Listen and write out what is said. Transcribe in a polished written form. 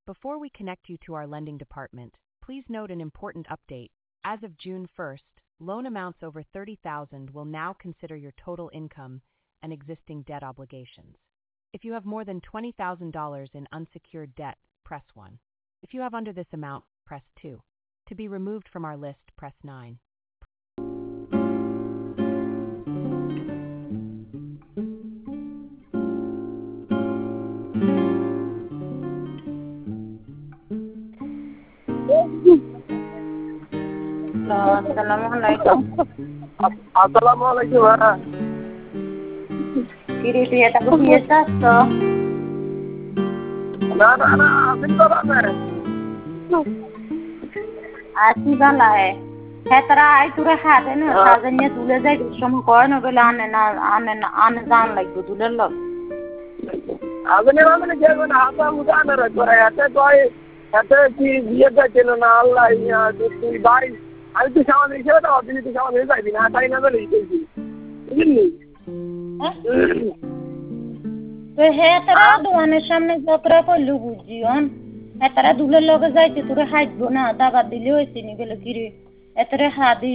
Before we connect you to our lending department, please note an important update. As of June 1st, loan amounts over $30,000 will now consider your total income and existing debt obligations. If you have more than $20,000 in unsecured debt, press 1. If you have under this amount, press 2. To be removed from our list, press 9. Assalamualaikum. Assalamualaikum. Kiri dia tak biasa so. Na, Victor है. Asi bala hai. Hetara ai tura khade na sajanya dule jai shom kor no bela ane jan lagbo dule log. Agane mamane jago na hata mudana rakora ate toy ate ki bieta chelo na Allah ya tu bai. আমি তো সামনে এসে তো আপনি তো সামনে যাইবি না তাই না বলে দিতেছি বুঝলি তো hetara দোকানের সামনে যাত্রা করলু বুঝিয়ন hetara দুলের লগে যাইতে তোরে হাইটবো না দাবা দিলে হইছে নি বলে কিরে এতরে হাদি